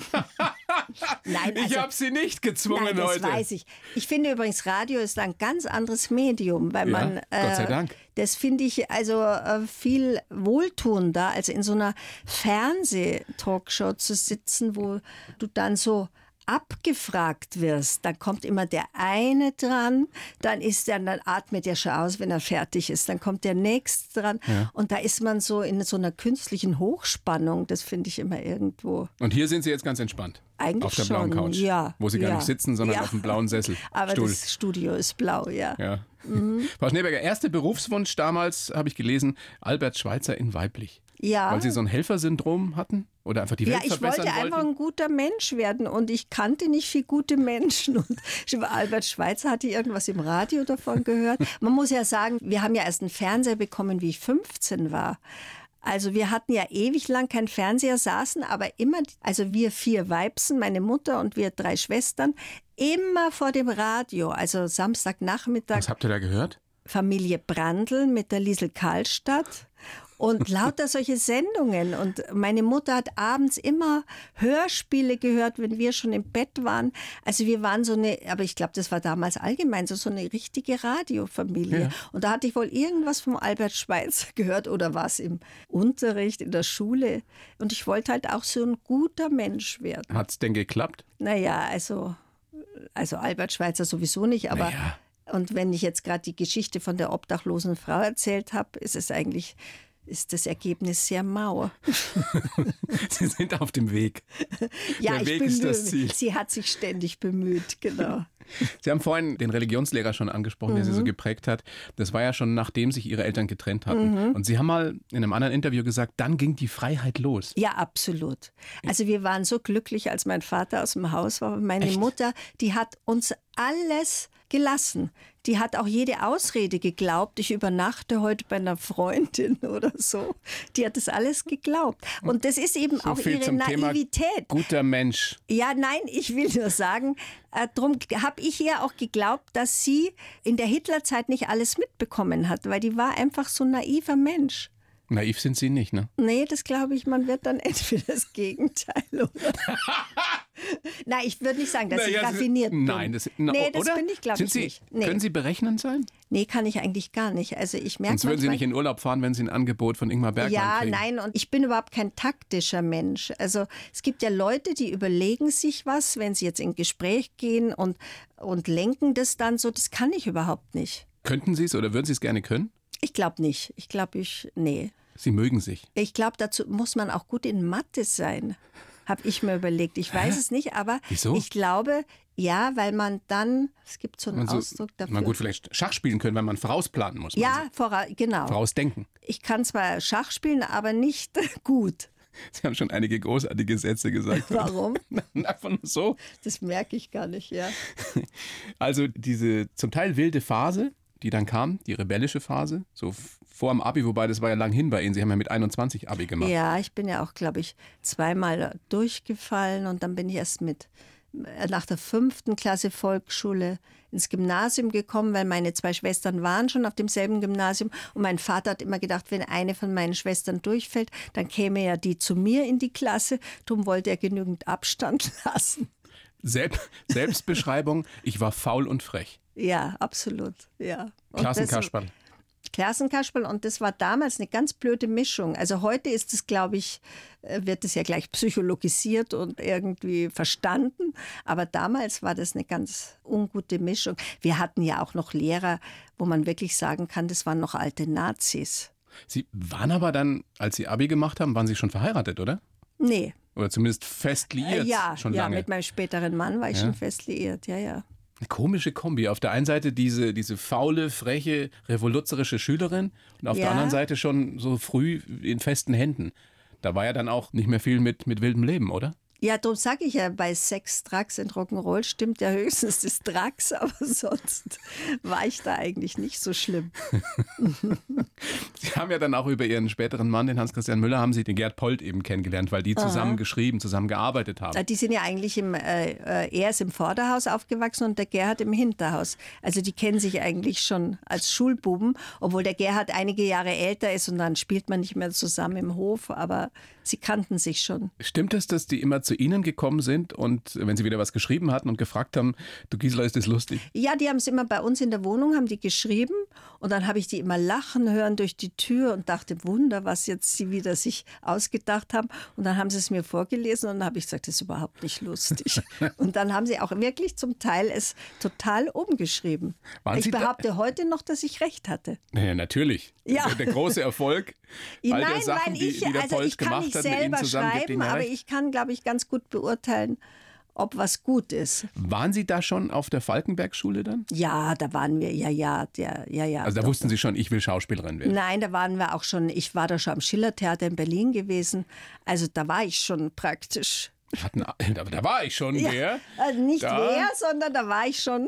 Nein, ich habe Sie nicht gezwungen das heute. Das weiß ich. Ich finde übrigens, Radio ist ein ganz anderes Medium, weil man, Gott sei Dank. Das finde ich also viel wohltuender, als in so einer Fernseh-Talkshow zu sitzen, wo du dann so abgefragt wirst. Dann kommt immer der eine dran, dann atmet der schon aus, wenn er fertig ist. Dann kommt der nächste dran und da ist man so in so einer künstlichen Hochspannung. Das finde ich immer irgendwo. Und hier sind Sie jetzt ganz entspannt? Eigentlich auf der blauen Couch, wo Sie gar nicht sitzen, sondern auf dem blauen Sessel. Aber das Studio ist blau, ja. Frau Schneeberger, erster Berufswunsch damals, habe ich gelesen, Albert Schweitzer in weiblich. Ja. Weil Sie so ein Helfersyndrom hatten? Oder einfach die Welt verbessern wollten? Ja, ich wollte einfach ein guter Mensch werden und ich kannte nicht viele gute Menschen. Und Albert Schweitzer hatte irgendwas im Radio davon gehört. Man muss ja sagen, wir haben ja erst einen Fernseher bekommen, wie ich 15 war. Also wir hatten ja ewig lang keinen Fernseher, saßen aber immer, also wir 4 Weibsen, meine Mutter und wir 3 Schwestern, immer vor dem Radio, also Samstagnachmittag. Was habt ihr da gehört? Familie Brandl mit der Liesel Karlstadt und lauter solche Sendungen. Und meine Mutter hat abends immer Hörspiele gehört, wenn wir schon im Bett waren. Also wir waren so eine, aber ich glaube, das war damals allgemein so eine richtige Radiofamilie. Ja. Und da hatte ich wohl irgendwas vom Albert Schweitzer gehört oder was im Unterricht, in der Schule. Und ich wollte halt auch so ein guter Mensch werden. Hat's denn geklappt? Naja, also Albert Schweitzer sowieso nicht, aber... Naja. Und wenn ich jetzt gerade die Geschichte von der obdachlosen Frau erzählt habe, ist das Ergebnis sehr mau. Sie sind auf dem Weg. Ja, der Weg ist das Ziel. Sie hat sich ständig bemüht, genau. Sie haben vorhin den Religionslehrer schon angesprochen, der Sie so geprägt hat. Das war ja schon nachdem sich Ihre Eltern getrennt hatten. Und Sie haben mal in einem anderen Interview gesagt, dann ging die Freiheit los. Ja, absolut. Also wir waren so glücklich, als mein Vater aus dem Haus war. Meine Mutter, die hat uns alles gelassen. Die hat auch jede Ausrede geglaubt. Ich übernachte heute bei einer Freundin oder so. Die hat das alles geglaubt. Und das ist eben so auch ihre zum Naivität. Thema guter Mensch. Ja, nein, ich will nur sagen, darum habe ich ihr auch geglaubt, dass sie in der Hitlerzeit nicht alles mitbekommen hat, weil die war einfach so ein naiver Mensch. Naiv sind Sie nicht, ne? Nee, das glaube ich, man wird dann entweder das Gegenteil oder... Nein, ich würde nicht sagen, dass ich raffiniert bin. Nein, das bin ich, glaube ich, nicht. Nee. Können Sie berechnend sein? Nee, kann ich eigentlich gar nicht. Also ich merke Sonst würden Sie nicht in Urlaub fahren, wenn Sie ein Angebot von Ingmar Bergman kriegen. Ja, nein, und ich bin überhaupt kein taktischer Mensch. Also es gibt ja Leute, die überlegen sich was, wenn sie jetzt in ein Gespräch gehen und lenken das dann so. Das kann ich überhaupt nicht. Könnten Sie es oder würden Sie es gerne können? Ich glaube nicht. Nee. Sie mögen sich. Ich glaube, dazu muss man auch gut in Mathe sein. Habe ich mir überlegt. Ich weiß es nicht, aber Wieso? Ich glaube, ja, weil man dann, es gibt so einen Ausdruck dafür. Man gut vielleicht Schach spielen können, weil man vorausplanen muss. Ja, genau. Vorausdenken. Ich kann zwar Schach spielen, aber nicht gut. Sie haben schon einige großartige Sätze gesagt. Warum? Einfach nur so. Das merke ich gar nicht, ja. Also diese zum Teil wilde Phase, die dann kam, die rebellische Phase, so vor dem Abi, wobei das war ja lang hin bei Ihnen. Sie haben ja mit 21 Abi gemacht. Ja, ich bin ja auch, glaube ich, 2-mal durchgefallen und dann bin ich erst nach der 5. Klasse Volksschule ins Gymnasium gekommen, weil meine 2 Schwestern waren schon auf demselben Gymnasium und mein Vater hat immer gedacht, wenn eine von meinen Schwestern durchfällt, dann käme ja die zu mir in die Klasse. Darum wollte er genügend Abstand lassen. Selbstbeschreibung, ich war faul und frech. Ja, absolut, ja. Klassenkasperl. Klassenkasperl und das war damals eine ganz blöde Mischung. Also heute ist es, glaube ich, wird es ja gleich psychologisiert und irgendwie verstanden. Aber damals war das eine ganz ungute Mischung. Wir hatten ja auch noch Lehrer, wo man wirklich sagen kann, das waren noch alte Nazis. Sie waren aber dann, als Sie Abi gemacht haben, waren Sie schon verheiratet, oder? Nee. Oder zumindest fest liiert schon lange. Ja, mit meinem späteren Mann war ich schon fest liiert, ja. Eine komische Kombi. Auf der einen Seite diese faule, freche, revoluzerische Schülerin und auf der anderen Seite schon so früh in festen Händen. Da war ja dann auch nicht mehr viel mit wildem Leben, oder? Ja, darum sage ich ja, bei Sex, Drugs und Rock'n'Roll stimmt ja höchstens das Drugs, aber sonst war ich da eigentlich nicht so schlimm. Sie haben ja dann auch über Ihren späteren Mann, den Hans-Christian Müller, haben Sie den Gerd Polt eben kennengelernt, weil die zusammen geschrieben, zusammen gearbeitet haben. Die sind ja eigentlich er ist im Vorderhaus aufgewachsen und der Gerhard im Hinterhaus. Also die kennen sich eigentlich schon als Schulbuben, obwohl der Gerhard einige Jahre älter ist und dann spielt man nicht mehr zusammen im Hof, aber sie kannten sich schon. Stimmt es, dass die immer zu Ihnen gekommen sind und wenn Sie wieder was geschrieben hatten und gefragt haben, du Gisela, ist das lustig? Ja, die haben es immer bei uns in der Wohnung, haben die geschrieben und dann habe ich die immer lachen hören durch die Tür und dachte, Wunder, was jetzt sie wieder sich ausgedacht haben. Und dann haben sie es mir vorgelesen und dann habe ich gesagt, das ist überhaupt nicht lustig. Und dann haben sie auch wirklich zum Teil es total umgeschrieben. Ich behaupte heute noch, dass ich recht hatte. Ja, natürlich. Ja. Der große Erfolg all der Sachen, die der Polt gemacht hat, mit Ihnen zusammen, gibt Ihnen aber recht. ich kann, glaube ich, ganz gut beurteilen, ob was gut ist. Waren Sie da schon auf der Falkenberg-Schule dann? Ja, da waren wir, ja. Also da wussten Sie schon, ich will Schauspielerin werden? Nein, da waren wir auch schon, ich war da schon am Schillertheater in Berlin gewesen. Also da war ich schon praktisch. Da war ich schon wer? Nicht wer, sondern da war ich schon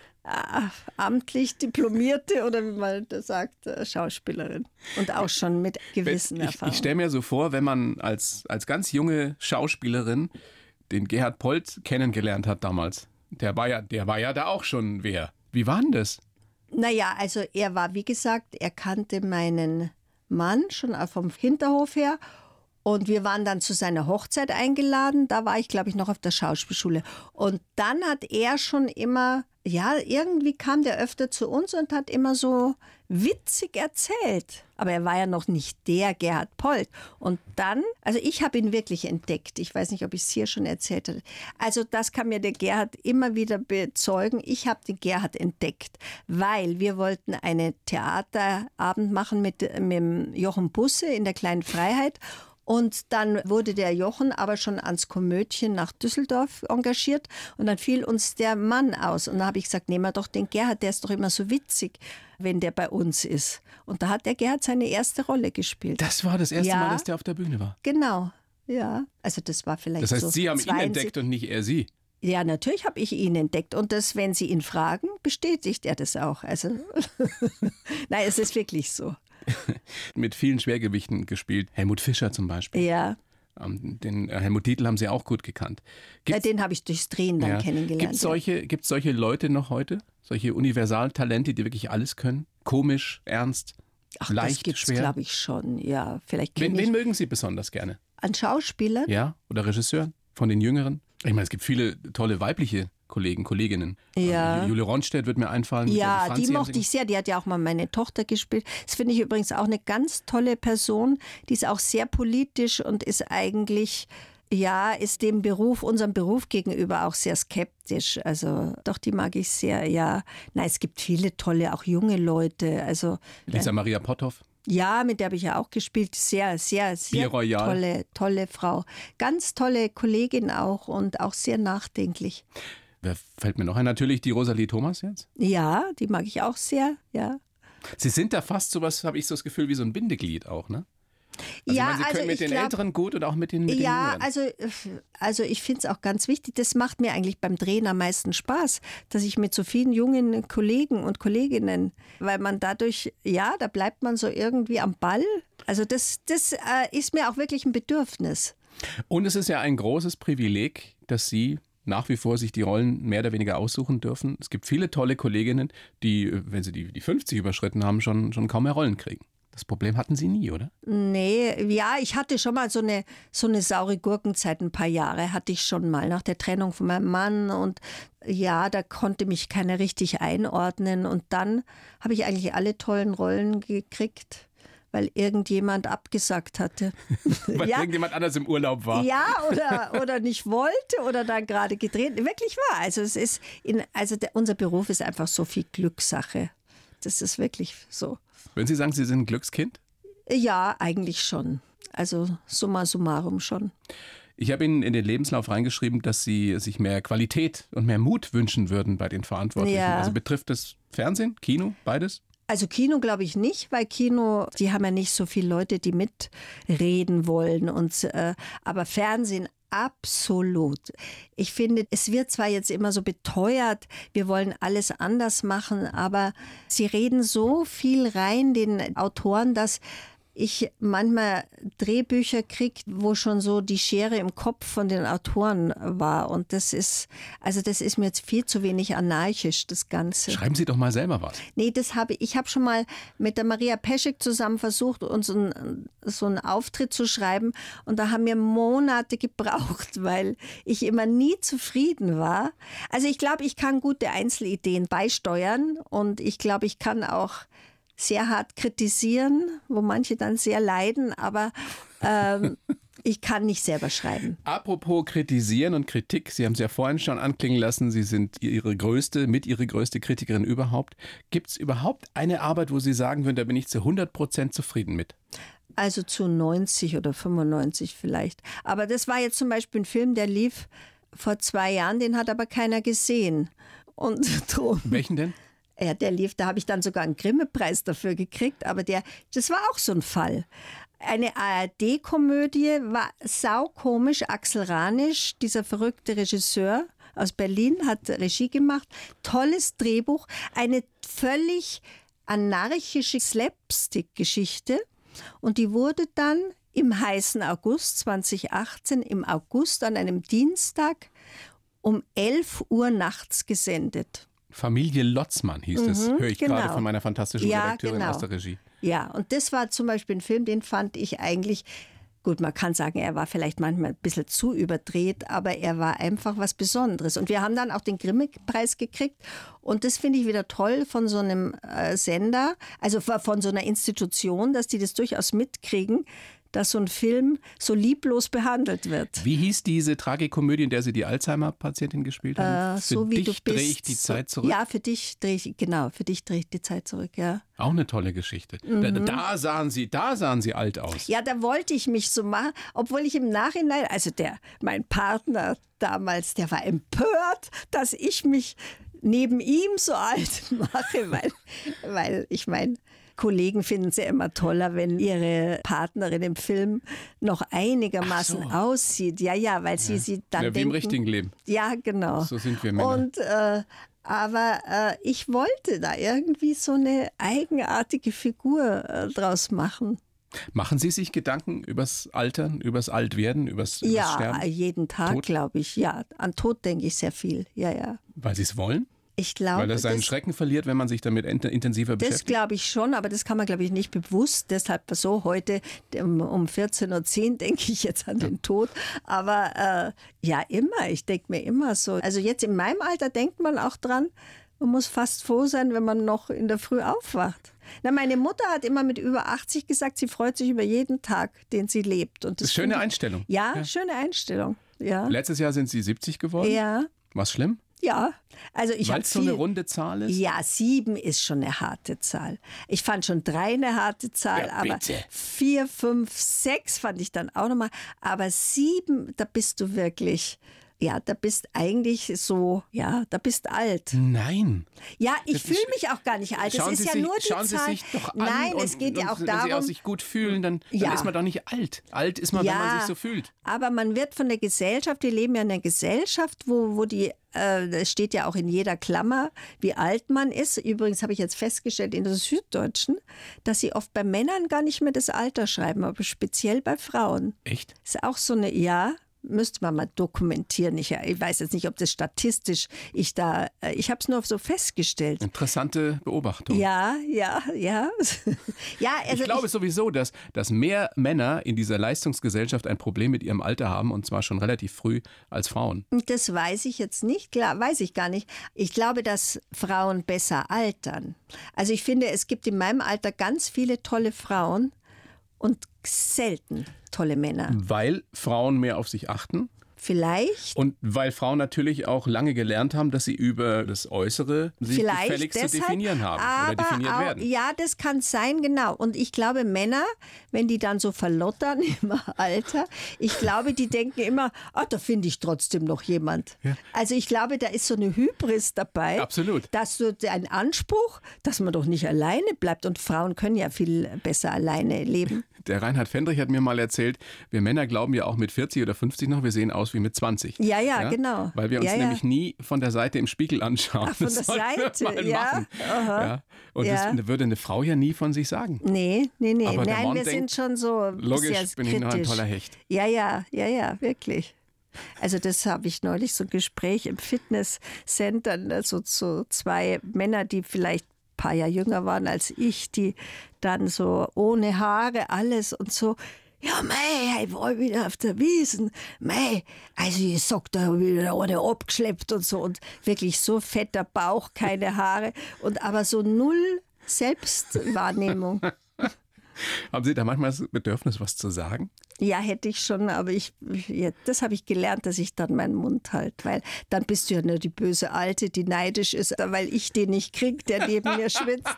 amtlich Diplomierte oder wie man das sagt, Schauspielerin. Und auch schon mit gewissen Erfahrungen. Ich stelle mir so vor, wenn man als ganz junge Schauspielerin den Gerhard Polt kennengelernt hat damals. Der war ja da auch schon wer. Wie war denn das? Naja, also er war, wie gesagt, er kannte meinen Mann schon vom Hinterhof her. Und wir waren dann zu seiner Hochzeit eingeladen. Da war ich, glaube ich, noch auf der Schauspielschule. Und dann hat er schon immer, ja, irgendwie kam der öfter zu uns und hat immer so witzig erzählt. Aber er war ja noch nicht der Gerhard Polt. Und dann, also ich habe ihn wirklich entdeckt. Ich weiß nicht, ob ich es hier schon erzählt hatte. Also das kann mir der Gerhard immer wieder bezeugen. Ich habe den Gerhard entdeckt, weil wir wollten einen Theaterabend machen mit dem Jochen Busse in der Kleinen Freiheit. Und dann wurde der Jochen aber schon ans Komödien nach Düsseldorf engagiert und dann fiel uns der Mann aus. Und da habe ich gesagt, nehmen wir doch den Gerhard, der ist doch immer so witzig, wenn der bei uns ist. Und da hat der Gerhard seine erste Rolle gespielt. Das war das erste Mal, dass der auf der Bühne war? Genau, ja. Also das war vielleicht so. Das heißt, Sie haben ihn entdeckt und nicht er Sie? Ja, natürlich habe ich ihn entdeckt. Und das, wenn Sie ihn fragen, bestätigt er das auch. Also nein, es ist wirklich so. Mit vielen Schwergewichten gespielt. Helmut Fischer zum Beispiel. Ja. Den Helmut Dietl haben Sie auch gut gekannt. Den habe ich durchs Drehen dann kennengelernt. Gibt es solche Leute noch heute? Solche Universaltalente, die wirklich alles können? Komisch, ernst, leicht, das gibt's, schwer? glaube ich schon. Ja, vielleicht Wen mögen Sie besonders gerne? An Schauspielern? Ja, oder Regisseuren von den Jüngeren? Ich meine, es gibt viele tolle weibliche Kolleginnen. Ja. Julie Ronstedt wird mir einfallen. Ja, die mochte ich sehr. Die hat ja auch mal meine Tochter gespielt. Das finde ich übrigens auch eine ganz tolle Person. Die ist auch sehr politisch und ist eigentlich, ist dem Beruf, unserem Beruf gegenüber auch sehr skeptisch. Also doch, die mag ich sehr, ja. Nein, es gibt viele tolle, auch junge Leute. Also Lisa Maria Potthoff. Ja, mit der habe ich ja auch gespielt. Sehr, sehr, sehr tolle Frau. Ganz tolle Kollegin auch und auch sehr nachdenklich. Wer fällt mir noch ein? Natürlich die Rosalie Thomas jetzt. Ja, die mag ich auch sehr, ja. Sie sind da fast sowas, habe ich so das Gefühl, wie so ein Bindeglied auch, ne? Also ja, Sie können mit den Älteren gut und auch mit den Jüngeren. Also ich finde es auch ganz wichtig, das macht mir eigentlich beim Drehen am meisten Spaß, dass ich mit so vielen jungen Kollegen und Kolleginnen, weil man dadurch, da bleibt man so irgendwie am Ball. Also das ist mir auch wirklich ein Bedürfnis. Und es ist ja ein großes Privileg, dass Sie nach wie vor sich die Rollen mehr oder weniger aussuchen dürfen. Es gibt viele tolle Kolleginnen, die, wenn sie die 50 überschritten haben, schon kaum mehr Rollen kriegen. Das Problem hatten Sie nie, oder? Nee, ja, ich hatte schon mal so eine saure Gurkenzeit, ein paar Jahre hatte ich schon mal nach der Trennung von meinem Mann und ja, da konnte mich keiner richtig einordnen und dann habe ich eigentlich alle tollen Rollen gekriegt, weil irgendjemand abgesagt hatte. Weil irgendjemand anders im Urlaub war. Ja, oder nicht wollte oder dann gerade gedreht. Wirklich wahr. Also unser Beruf ist einfach so viel Glückssache. Das ist wirklich so. Würden Sie sagen, Sie sind ein Glückskind? Ja, eigentlich schon. Also summa summarum schon. Ich habe Ihnen in den Lebenslauf reingeschrieben, dass Sie sich mehr Qualität und mehr Mut wünschen würden bei den Verantwortlichen. Ja. Also betrifft das Fernsehen, Kino, beides? Also Kino glaube ich nicht, weil Kino, die haben ja nicht so viele Leute, die mitreden wollen. Aber Fernsehen absolut. Ich finde, es wird zwar jetzt immer so beteuert, wir wollen alles anders machen, aber sie reden so viel rein, den Autoren, dass ich manchmal Drehbücher kriege, wo schon so die Schere im Kopf von den Autoren war. Und das ist mir jetzt viel zu wenig anarchisch, das Ganze. Schreiben Sie doch mal selber was. Nee, ich habe schon mal mit der Maria Peschek zusammen versucht, uns so einen Auftritt zu schreiben. Und da haben wir Monate gebraucht, weil ich immer nie zufrieden war. Also ich glaube, ich kann gute Einzelideen beisteuern. Und ich glaube, ich kann auch sehr hart kritisieren, wo manche dann sehr leiden, aber ich kann nicht selber schreiben. Apropos Kritisieren und Kritik, Sie haben es ja vorhin schon anklingen lassen, Sie sind Ihre größte Kritikerin überhaupt. Gibt es überhaupt eine Arbeit, wo Sie sagen würden, da bin ich zu 100% zufrieden mit? Also zu 90 oder 95 vielleicht. Aber das war jetzt zum Beispiel ein Film, der lief vor 2 Jahren, den hat aber keiner gesehen. Und drum. Welchen denn? Ja, der lief, da habe ich dann sogar einen Grimme-Preis dafür gekriegt, aber das war auch so ein Fall. Eine ARD-Komödie, war saukomisch, Axel Ranisch, dieser verrückte Regisseur aus Berlin, hat Regie gemacht, tolles Drehbuch, eine völlig anarchische Slapstick-Geschichte und die wurde dann im heißen August 2018, im August an einem Dienstag um 11 Uhr nachts gesendet. Familie Lotzmann hieß es, höre ich genau. gerade von meiner fantastischen Redakteurin genau. aus der Regie. Ja, und das war zum Beispiel ein Film, den fand ich eigentlich, gut, man kann sagen, er war vielleicht manchmal ein bisschen zu überdreht, aber er war einfach was Besonderes. Und wir haben dann auch den Grimme-Preis gekriegt und das finde ich wieder toll von so einem Sender, also von so einer Institution, dass die das durchaus mitkriegen, dass so ein Film so lieblos behandelt wird. Wie hieß diese Tragikomödie, in der Sie die Alzheimer-Patientin gespielt haben? So wie du bist. Drehe ich die Zeit zurück? Ja, für dich drehe ich die Zeit zurück, ja. Auch eine tolle Geschichte. Da sahen Sie alt aus. Ja, da wollte ich mich so machen, obwohl ich im Nachhinein, also mein Partner damals, der war empört, dass ich mich neben ihm so alt mache, weil ich meine, Kollegen finden es ja immer toller, wenn ihre Partnerin im Film noch einigermaßen aussieht. Ja, weil sie dann denken... Wie im richtigen Leben. Ja, genau. So sind wir Männer. Und, aber ich wollte da irgendwie so eine eigenartige Figur draus machen. Machen Sie sich Gedanken übers Altern, übers Altwerden, übers Sterben? Ja, jeden Tag, glaube ich. Ja, an Tod denke ich sehr viel. Ja. Weil Sie es wollen? Ich glaube, weil er seinen Schrecken verliert, wenn man sich damit intensiver beschäftigt? Das glaube ich schon, aber das kann man, glaube ich, nicht bewusst. Deshalb so heute um 14.10 Uhr denke ich jetzt an den Tod. Aber ja, immer. Ich denke mir immer so. Also jetzt in meinem Alter denkt man auch dran, man muss fast froh sein, wenn man noch in der Früh aufwacht. Meine Mutter hat immer mit über 80 gesagt, sie freut sich über jeden Tag, den sie lebt. Und das ist schöne Einstellung. Ja, schöne Einstellung. Ja. Letztes Jahr sind Sie 70 geworden? Ja. War's schlimm? Ja, also ich habe Weil es so eine runde Zahl ist? Ja, 7 ist schon eine harte Zahl. Ich fand schon 3 eine harte Zahl, ja, aber 4, 5, 6 fand ich dann auch nochmal. Aber 7, da bist du wirklich... Ja, da bist eigentlich so, ja, da bist alt. Nein. Ja, ich fühle mich auch gar nicht alt. Das ist ja nur die Zahl. Schauen Sie sich doch an. Nein, es geht ja auch darum. Wenn Sie sich gut fühlen, dann ist man doch nicht alt. Alt ist man, wenn man sich so fühlt. Aber man wird von der Gesellschaft, wir leben ja in einer Gesellschaft, wo die, es steht ja auch in jeder Klammer, wie alt man ist. Übrigens habe ich jetzt festgestellt in der Süddeutschen, dass sie oft bei Männern gar nicht mehr das Alter schreiben, aber speziell bei Frauen. Echt? Ist auch so eine, ja. Müsste man mal dokumentieren. Ich weiß jetzt nicht, ob das statistisch, ich habe es nur so festgestellt. Interessante Beobachtung. Ja. ja, also ich glaube sowieso, dass mehr Männer in dieser Leistungsgesellschaft ein Problem mit ihrem Alter haben, und zwar schon relativ früh, als Frauen. Das weiß ich jetzt nicht, klar, weiß ich gar nicht. Ich glaube, dass Frauen besser altern. Also ich finde, es gibt in meinem Alter ganz viele tolle Frauen und selten tolle Männer. Weil Frauen mehr auf sich achten. Vielleicht. Und weil Frauen natürlich auch lange gelernt haben, dass sie über das Äußere sich gefälligst zu definieren haben oder definiert werden. Ja, das kann sein, genau. Und ich glaube, Männer, wenn die dann so verlottern im Alter, ich glaube, die denken immer, da finde ich trotzdem noch jemand. Ja. Also ich glaube, da ist so eine Hybris dabei. Absolut. Dass so ein Anspruch, dass man doch nicht alleine bleibt. Und Frauen können ja viel besser alleine leben. Der Reinhard Fendrich hat mir mal erzählt, wir Männer glauben ja auch mit 40 oder 50 noch, wir sehen aus wie mit 20. Ja, genau. Weil wir uns nämlich nie von der Seite im Spiegel anschauen. Ach, von der Seite, machen. Ja. Und das würde eine Frau ja nie von sich sagen. Nee. Aber nein, wir sind schon so logisch, bin ich noch ein toller Hecht. Ja, wirklich. Also das habe ich neulich so ein Gespräch im Fitnesscenter, also so zwei Männer, die vielleicht ein paar Jahre jünger waren als ich, die dann so ohne Haare alles und so. Ja, mei, ich war wieder auf der Wiesn. Mei, also ich sag, da habe ich wieder eine abgeschleppt und so. Und wirklich so fetter Bauch, keine Haare. Und aber so null Selbstwahrnehmung. Haben Sie da manchmal das Bedürfnis, was zu sagen? Ja, hätte ich schon, aber das habe ich gelernt, dass ich dann meinen Mund halte, weil dann bist du ja nur die böse Alte, die neidisch ist, weil ich den nicht kriege, der neben mir schwitzt.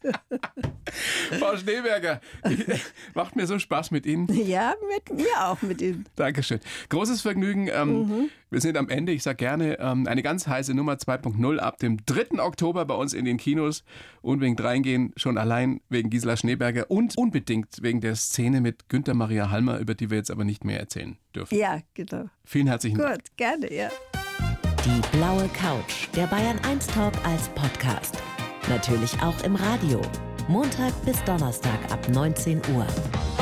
Frau Schneeberger, macht mir so Spaß mit Ihnen. Ja, mit mir auch mit Ihnen. Dankeschön. Großes Vergnügen. Wir sind am Ende. Ich sage gerne, eine ganz heiße Nummer 2.0 ab dem 3. Oktober bei uns in den Kinos. Unbedingt reingehen, schon allein wegen Gisela Schneeberger und unbedingt wegen der Szene mit Günther Maria Halmer, über die wir jetzt aber nicht mehr erzählen dürfen. Ja, genau. Vielen herzlichen Dank. Gut, gerne, ja. Die blaue Couch, der Bayern 1 Talk als Podcast. Natürlich auch im Radio. Montag bis Donnerstag ab 19 Uhr.